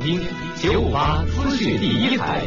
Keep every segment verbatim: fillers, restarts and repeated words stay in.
听九五八资讯第一台。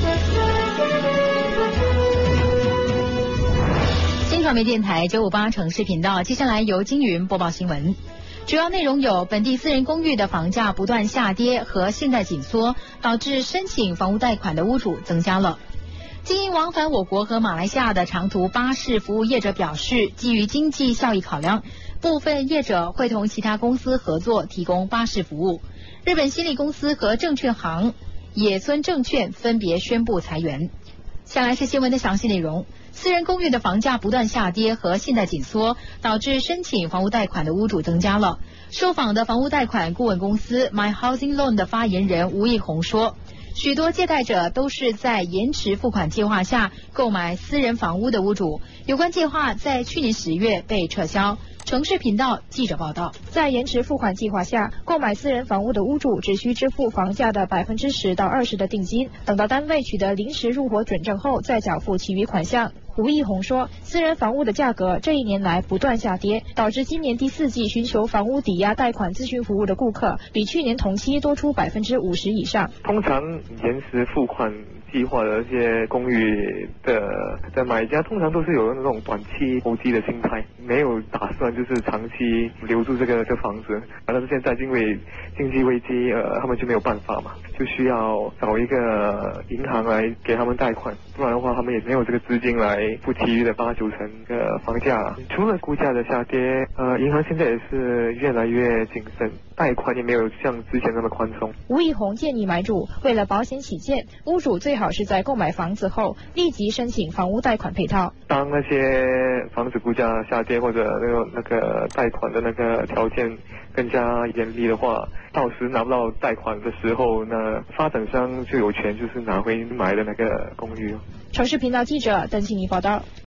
新传媒电台九五八城市频道，接下来由金云播报新闻。主要内容有：本地私人公寓的房价不断下跌和信贷紧缩，导致申请房屋贷款的屋主增加了。经营往返我国和马来西亚的长途巴士服务业者表示，基于经济效益考量，部分业者会同其他公司合作提供巴士服务。日本新力公司和证券行野村证券分别宣布裁员。下来是新闻的详细内容。私人公寓的房价不断下跌和信贷紧缩，导致申请房屋贷款的屋主增加了。受访的房屋贷款顾问公司 My Housing Loan 的发言人吴义宏说，许多借贷者都是在延迟付款计划下购买私人房屋的屋主，有关计划在去年十月被撤销。城市频道记者报道， 在延迟付款计划下，购买私人房屋的屋主只需支付房价的百分之十到二十的定金，等到单位取得临时入伙准证后再缴付其余款项。吴义宏说，私人房屋的价格这一年来不断下跌，导致今年第四季寻求房屋抵押贷款咨询服务的顾客比去年同期多出百分之五十以上。 通常延迟付款计划的一些公寓的的买家，通常都是有那种短期投机的心态，没有打算就是长期留住这个这房子。但是现在因为经济危机，呃，他们就没有办法嘛，就需要找一个银行来给他们贷款，不然的话他们也没有这个资金来付其余的八九成的房价。除了估价的下跌，呃，银行现在也是越来越谨慎，贷款也没有像之前那么宽松。 吴义宏建议买主为了保险起见，屋主最好是在购买房子后立即申请房屋贷款配套。 当那些房子估价下跌或者那个那个贷款的那个条件更加严厉的话，到时拿不到贷款的时候，那发展商就有权就是拿回买的那个公寓。 城市频道记者邓欣怡报道。